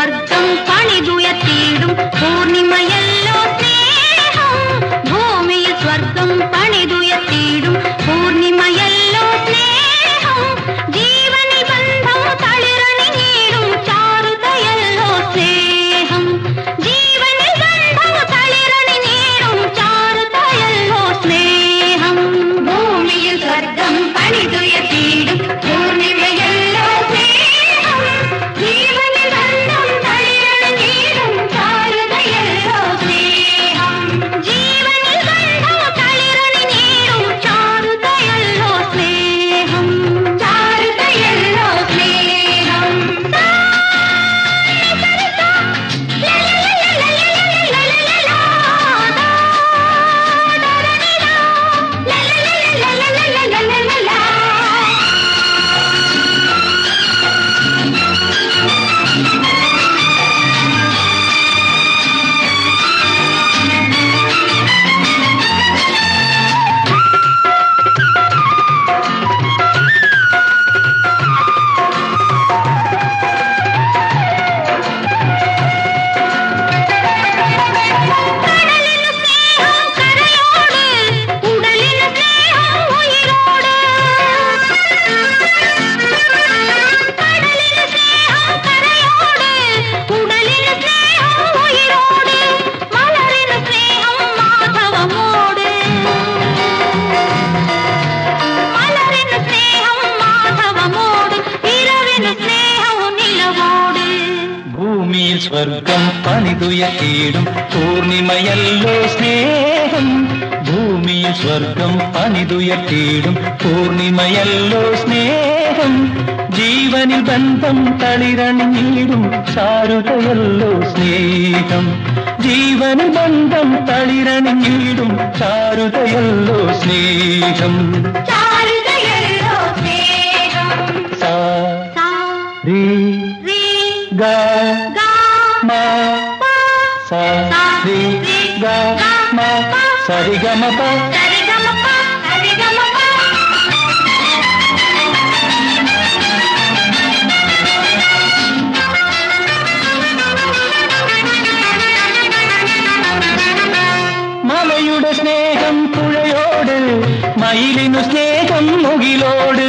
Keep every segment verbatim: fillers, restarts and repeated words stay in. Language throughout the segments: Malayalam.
സ്വർഗം പണിതുയർത്തിയിടും പൂർണിമയല്ലോ സ്നേഹം. ഭൂമിയിൽ സ്വർഗം പണിതുയർത്തിയിടും പൂർണിമയല്ലോ സ്നേഹം. ജീവനിൽ ബന്ധം തളിരണിഞ്ഞിടും ചാരുതയല്ലോ സ്നേഹം. ജീവനിൽ ബന്ധം തളിരണിഞ്ഞിടും ചാരുതയല്ലോ സ്നേഹം. ഭൂമിയിൽ സ്വർഗം പണിതുയർത്തിയിടും പൂർണിമയല്ലോ സ്നേഹം. ജീവനിൽ ബന്ധം തളിരണിഞ്ഞിടും ചാരുതയല്ലോ സ്നേഹം. ജീവനിൽ ബന്ധം തളിരണിഞ്ഞിടും ചാരുതയല്ലോ സ്നേഹം. ചാരുതയല്ലോ സ്നേഹം. ഭൂമിയിൽ സ്വർഗം പണിതുയർത്തിയിടും പൂർണിമയല്ലോ സ്നേഹം. ഭൂമിയിൽ സ്വർഗം പണിതുയർത്തിയിടും പൂർണിമയല്ലോ സ്നേഹം. ജീവനിൽ ബന്ധം തളിരണിഞ്ഞിടും ചാരുതയല്ലോ സ്നേഹം. ജീവനിൽ ബന്ധം തളിരണിഞ്ഞിടും ചാരുതയല്ലോ സ്നേഹം. ചാരുതയല്ലോ സ്നേഹം. സാ സാ രി രി ഗ ഗ മ പ സ രി ഗ മ സരി ഗ മ പ. സരിഗമപ സരിഗമപ. മലയുടെ സ്നേഹം പുഴയോട്, മയിലിനു സ്നേഹം മുകിലോട്.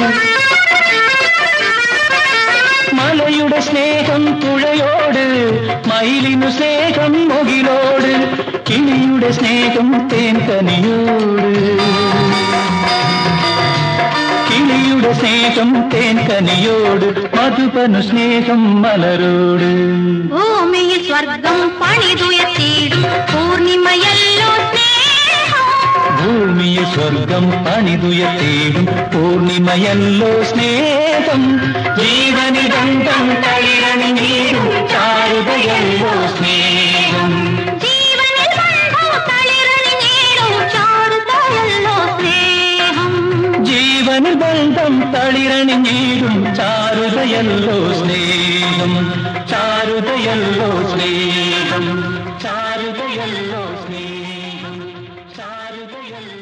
മലയുടെ സ്നേഹം പുഴയോട്, മയിലിനു സ്നേഹം മുകിലോട്. കിളിയുടെ സ്നേഹം തേൻകനിയോട്, കിളിയുടെ സ്നേഹം തേൻകനിയോട്. മധുപനു സ്നേഹം മലരോട്. ഭൂമിയിൽ സ്വർഗം പണിതുയർത്തിയിടും പൂർണിമയല്ലോ സ്നേഹം. ഭൂമിയിൽ സ്വർഗം പണിതുയർത്തിയിടും പൂർണിമയല്ലോ സ്നേഹം. ജീവനിൽ ബന്ധം തളിരണിഞ്ഞിടും ചാരുതയല്ലോ സ്നേഹം. ജീവനിൽ ബന്ധം തളിരണിഞ്ഞിടും ചാരുതയല്ലോ സ്നേഹം. ജീവനിൽ ബന്ധം തളിരണിഞ്ഞിടും ചാരുതയല്ലോ സ്നേഹം. ചാരുതയല്ലോ സ്നേഹം. ചാരുതയല്ലോ സ്നേഹം. ചാരുതയല്ലോ